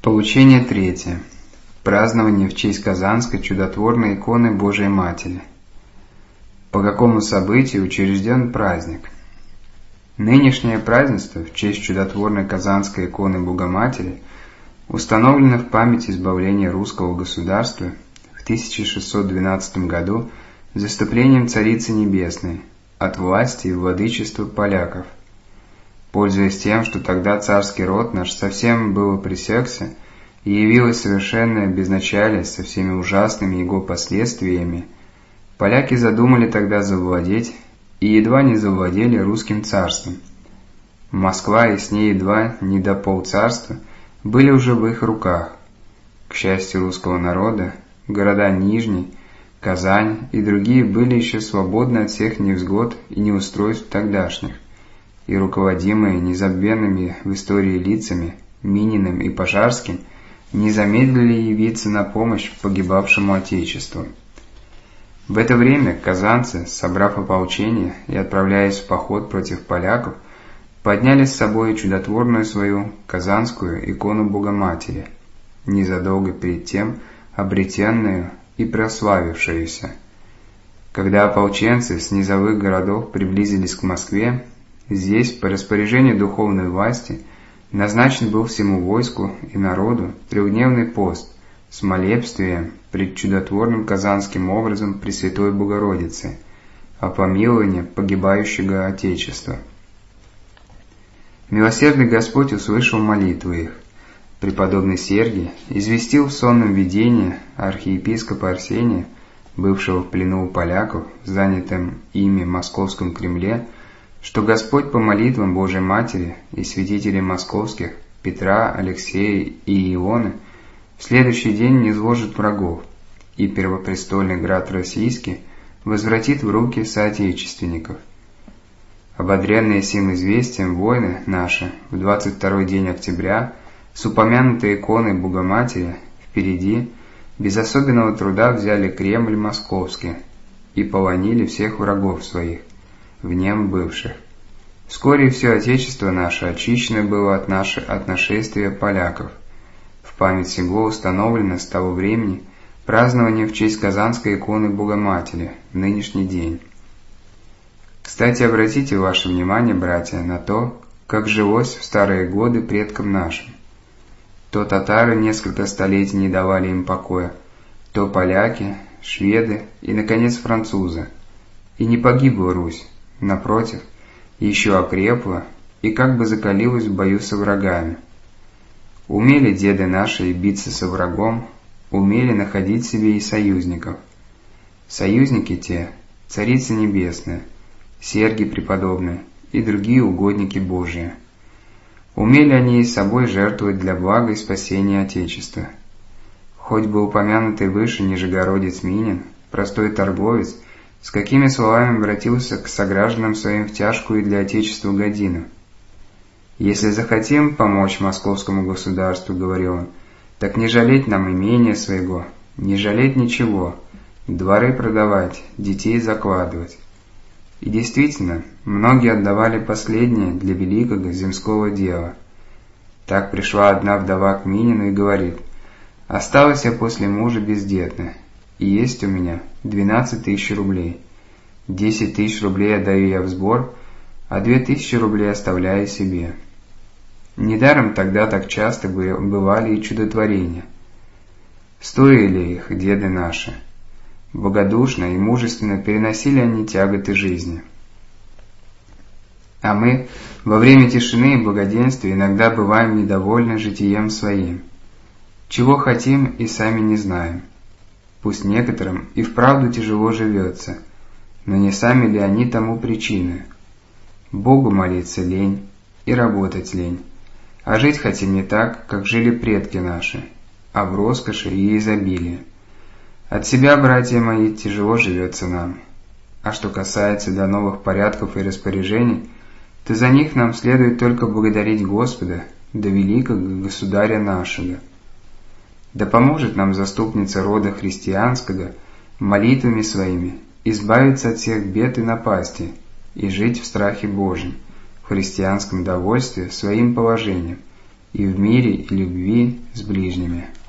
Получение третье. Празднование в честь Казанской чудотворной иконы Божией Матери. По какому событию учрежден праздник? Нынешнее празднество в честь чудотворной Казанской иконы Богоматери установлено в память избавления русского государства в 1612 году заступлением Царицы Небесной от власти и владычества поляков. Пользуясь тем, что тогда царский род наш совсем было пресекся, и явилось совершенное безначалие со всеми ужасными его последствиями, поляки задумали тогда завладеть, и едва не завладели русским царством. Москва и с ней едва не до полцарства были уже в их руках. К счастью русского народа, города Нижний, Казань и другие были еще свободны от всех невзгод и неустройств тогдашних, и руководимые незабвенными в истории лицами Мининым и Пожарским не замедлили явиться на помощь погибавшему Отечеству. В это время казанцы, собрав ополчение и отправляясь в поход против поляков, подняли с собой чудотворную свою казанскую икону Богоматери, незадолго перед тем обретенную и прославившуюся. Когда ополченцы с низовых городов приблизились к Москве, здесь, по распоряжению духовной власти, назначен был всему войску и народу трехдневный пост с молебствием пред чудотворным казанским образом Пресвятой Богородицы о помиловании погибающего Отечества. Милосердный Господь услышал молитвы их. Преподобный Сергий известил в сонном видении архиепископа Арсения, бывшего в плену у поляков, занятым ими в Московском Кремле, что Господь по молитвам Божией Матери и святителей московских Петра, Алексея и Ионы в следующий день низложит врагов, и первопрестольный град российский возвратит в руки соотечественников. Ободренные сим известием воины наши в 22-й день октября с упомянутой иконой Богоматери впереди без особенного труда взяли Кремль московский и полонили всех врагов своих, в нем бывших. Вскоре все Отечество наше очищено было от нашествия поляков. В память сего установлено с того времени празднование в честь Казанской иконы Богоматери в нынешний день. Кстати, обратите ваше внимание, братья, на то, как жилось в старые годы предкам нашим. То татары несколько столетий не давали им покоя, то поляки, шведы и, наконец, французы. И не погибла Русь. Напротив, еще окрепла и как бы закалилась в бою со врагами. Умели деды наши и биться со врагом, умели находить себе и союзников. Союзники те — Царица Небесная, Сергий Преподобный и другие угодники Божии. Умели они и собой жертвовать для блага и спасения Отечества. Хоть бы упомянутый выше нижегородец Минин, простой торговец, с какими словами обратился к согражданам своим в тяжкую для Отечества годину. «Если захотим помочь московскому государству, — говорил он, — так не жалеть нам имения своего, не жалеть ничего, дворы продавать, детей закладывать». И действительно, многие отдавали последнее для великого земского дела. Так пришла одна вдова к Минину и говорит: «Осталась я после мужа бездетная, и есть у меня 12 тысяч рублей. 10 тысяч рублей отдаю я в сбор, а 2 тысячи рублей оставляю себе». Недаром тогда так часто бывали и чудотворения. Стоили их деды наши. Богодушно и мужественно переносили они тяготы жизни. А мы во время тишины и благоденствия иногда бываем недовольны житием своим. Чего хотим и сами не знаем. Пусть некоторым и вправду тяжело живется, но не сами ли они тому причины? Богу молиться лень и работать лень, а жить хотим не так, как жили предки наши, а в роскоши и изобилии. От себя, братья мои, тяжело живется нам. А что касается до новых порядков и распоряжений, то за них нам следует только благодарить Господа, да великого государя нашего. Да поможет нам заступница рода христианского молитвами своими избавиться от всех бед и напастей и жить в страхе Божьем, в христианском довольстве своим положением и в мире и любви с ближними.